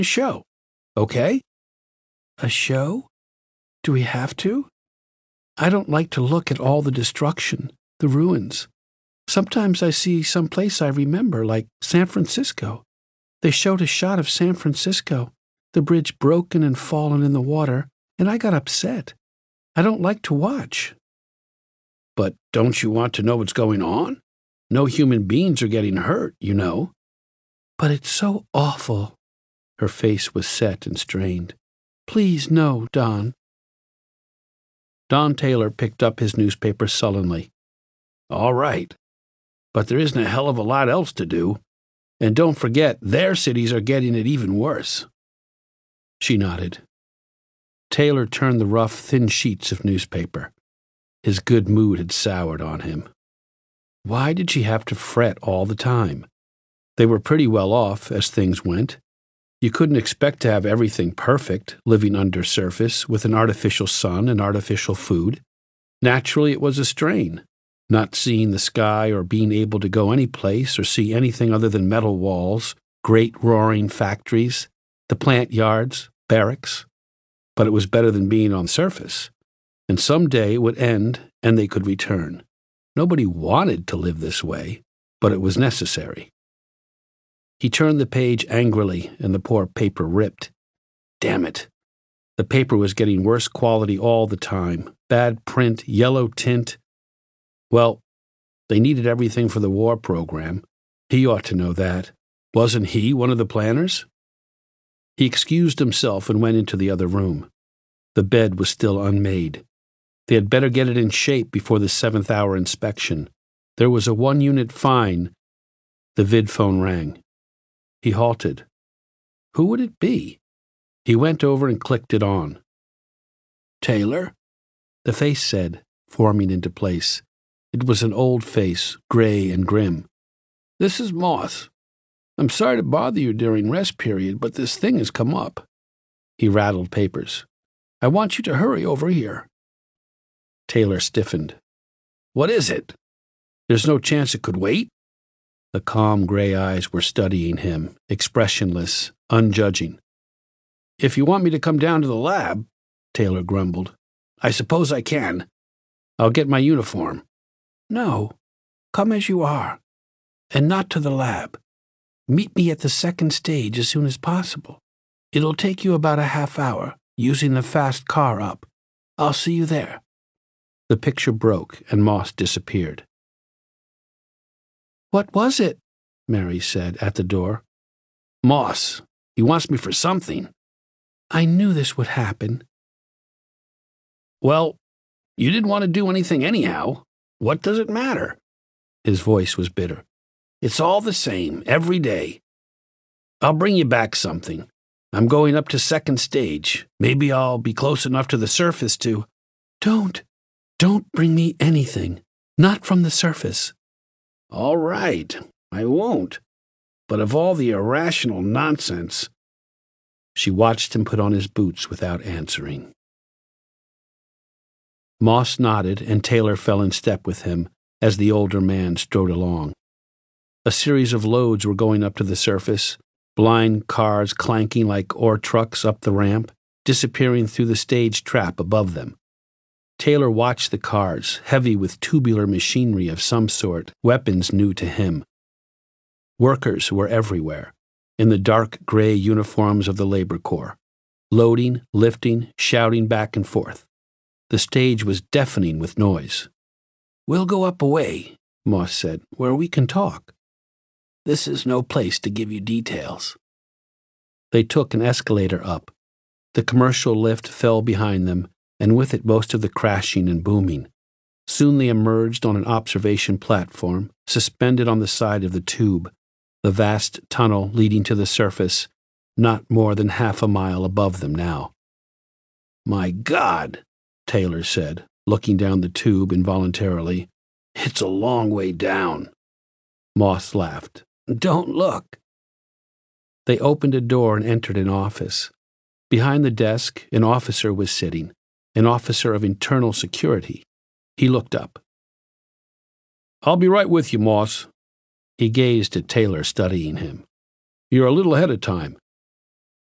show. Okay? A show? Do we have to? I don't like to look at all the destruction, the ruins. Sometimes I see some place I remember, like San Francisco. They showed a shot of San Francisco, the bridge broken and fallen in the water, and I got upset. I don't like to watch. But don't you want to know what's going on? No human beings are getting hurt, you know. But it's so awful. Her face was set and strained. Please, no, Don. Don Taylor picked up his newspaper sullenly. All right. But there isn't a hell of a lot else to do. And don't forget, their cities are getting it even worse. She nodded. Taylor turned the rough, thin sheets of newspaper. His good mood had soured on him. Why did she have to fret all the time? They were pretty well off as things went. You couldn't expect to have everything perfect, living undersurface with an artificial sun and artificial food. Naturally, it was a strain, not seeing the sky or being able to go any place or see anything other than metal walls, great roaring factories, the plant yards, barracks. But it was better than being on surface. And someday it would end and they could return. Nobody wanted to live this way, but it was necessary. He turned the page angrily, and the poor paper ripped. Damn it. The paper was getting worse quality all the time. Bad print, yellow tint. Well, they needed everything for the war program. He ought to know that. Wasn't he one of the planners? He excused himself and went into the other room. The bed was still unmade. They had better get it in shape before the 7th-hour inspection. There was a 1-unit fine. The vidphone rang. He halted. Who would it be? He went over and clicked it on. Taylor? The face said, forming into place. It was an old face, gray and grim. This is Moss. I'm sorry to bother you during rest period, but this thing has come up. He rattled papers. I want you to hurry over here. Taylor stiffened. What is it? There's no chance it could wait? The calm gray eyes were studying him, expressionless, unjudging. If you want me to come down to the lab, Taylor grumbled, I suppose I can. I'll get my uniform. No, come as you are, and not to the lab. Meet me at the 2nd stage as soon as possible. It'll take you about a half hour, using the fast car up. I'll see you there. The picture broke, and Moss disappeared. What was it? Mary said at the door. Moss. He wants me for something. I knew this would happen. Well, you didn't want to do anything anyhow. What does it matter? His voice was bitter. It's all the same, every day. I'll bring you back something. I'm going up to 2nd stage. Maybe I'll be close enough to the surface to... Don't bring me anything. Not from the surface. All right, I won't. But of all the irrational nonsense... She watched him put on his boots without answering. Moss nodded, and Taylor fell in step with him as the older man strode along. A series of loads were going up to the surface, blind cars clanking like ore trucks up the ramp, disappearing through the stage trap above them. Taylor watched the cars, heavy with tubular machinery of some sort, weapons new to him. Workers were everywhere, in the dark gray uniforms of the labor corps, loading, lifting, shouting back and forth. The stage was deafening with noise. We'll go up a way, Moss said, where we can talk. This is no place to give you details. They took an escalator up. The commercial lift fell behind them, and with it most of the crashing and booming. Soon they emerged on an observation platform, suspended on the side of the tube, the vast tunnel leading to the surface, not more than half a mile above them now. My God, Taylor said, looking down the tube involuntarily. It's a long way down. Moss laughed. Don't look. They opened a door and entered an office. Behind the desk, an officer was sitting, an officer of internal security. He looked up. I'll be right with you, Moss. He gazed at Taylor, studying him. You're a little ahead of time.